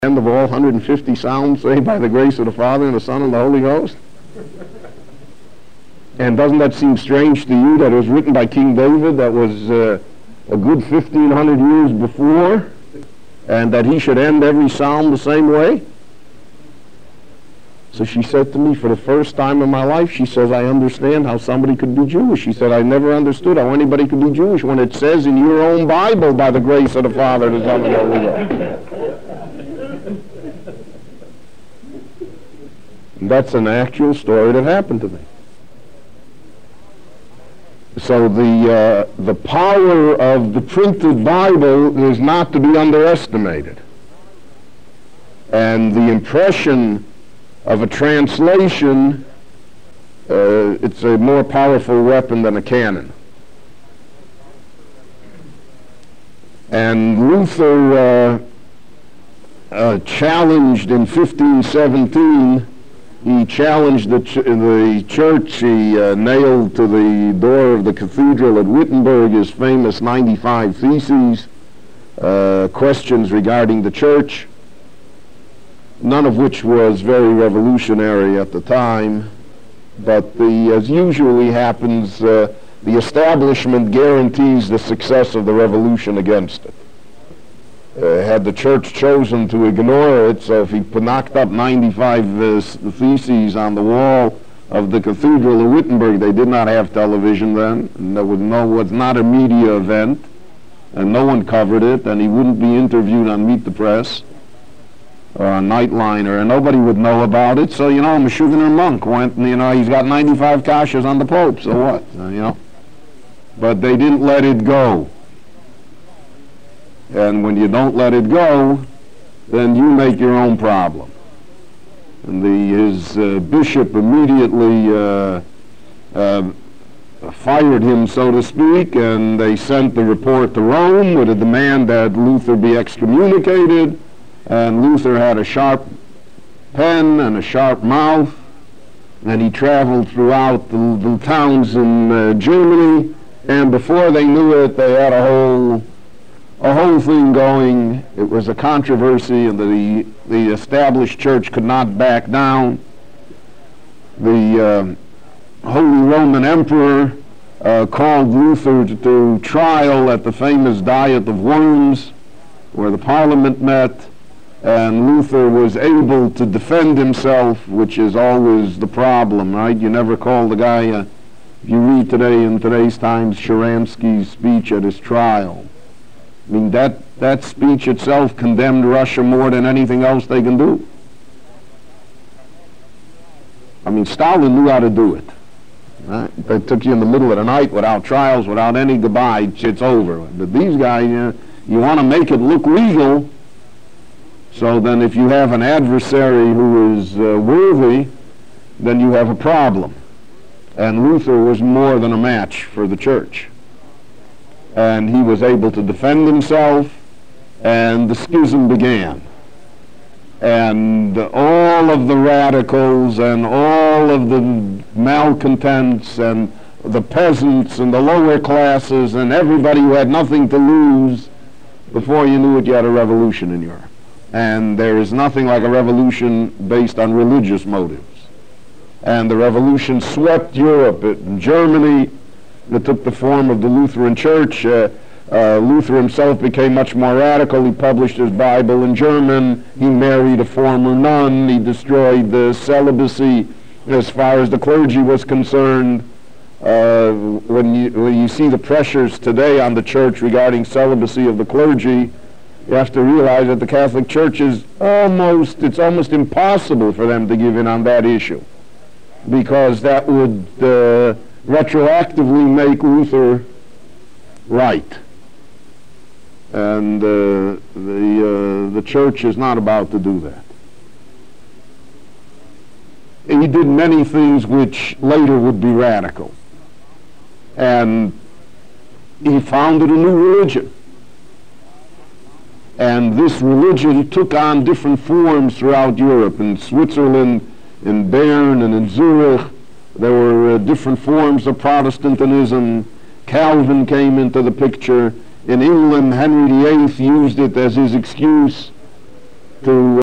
End of all 150 Psalms, saved by the grace of the Father and the Son and the Holy Ghost? And doesn't that seem strange to you that it was written by King David, that was a good 1,500 years before, and that he should end every psalm the same way? So she said to me, for the first time in my life, she says, I understand how somebody could be Jewish. She said, I never understood how anybody could be Jewish when it says in your own Bible, by the grace of the Father, the Son, and the Holy Ghost. That's an actual story that happened to me. So the power of the printed Bible is not to be underestimated. And the impression of a translation, it's a more powerful weapon than a cannon. And Luther challenged in 1517, he challenged the church. He nailed to the door of the cathedral at Wittenberg his famous 95 Theses, questions regarding the church, none of which was very revolutionary at the time. But as usually happens, the establishment guarantees the success of the revolution against it. Had the church chosen to ignore it, so if he knocked up 95 theses on the wall of the Cathedral of Wittenberg, they did not have television then, and there was not a media event, and no one covered it, and he wouldn't be interviewed on Meet the Press or on Nightliner, and nobody would know about it. So, you know, Meshuggah monk went, and, he's got 95 kashas on the Pope, so what, But they didn't let it go. And when you don't let it go, then you make your own problem. And his bishop immediately fired him, so to speak, and they sent the report to Rome with a demand that Luther be excommunicated. And Luther had a sharp pen and a sharp mouth, and he traveled throughout the towns in Germany, and before they knew it, they had a whole thing going. It was a controversy, and the established church could not back down. The Holy Roman Emperor called Luther to trial at the famous Diet of Worms, where the Parliament met, and Luther was able to defend himself, which is always the problem, right? You never call the guy, if you read today in today's Times, Sharansky's speech at his trial. I mean, that speech itself condemned Russia more than anything else they can do. I mean, Stalin knew how to do it. Right? They took you in the middle of the night without trials, without any goodbye, it's over. But these guys, you want to make it look legal, so then if you have an adversary who is worthy, then you have a problem. And Luther was more than a match for the church. And he was able to defend himself, and the schism began. And all of the radicals and all of the malcontents and the peasants and the lower classes and everybody who had nothing to lose, before you knew it, you had a revolution in Europe. And there is nothing like a revolution based on religious motives. And the revolution swept Europe. In Germany, it took the form of the Lutheran Church. Luther himself became much more radical. He published his Bible in German. He married a former nun. He destroyed the celibacy as far as the clergy was concerned. When you see the pressures today on the church regarding celibacy of the clergy, you have to realize that the Catholic Church is it's almost impossible for them to give in on that issue, because that would retroactively make Luther right. And the church is not about to do that. He did many things which later would be radical. And he founded a new religion. And this religion took on different forms throughout Europe. In Switzerland, in Bern, and in Zurich, there were different forms of Protestantism. Calvin came into the picture. In England, Henry VIII used it as his excuse to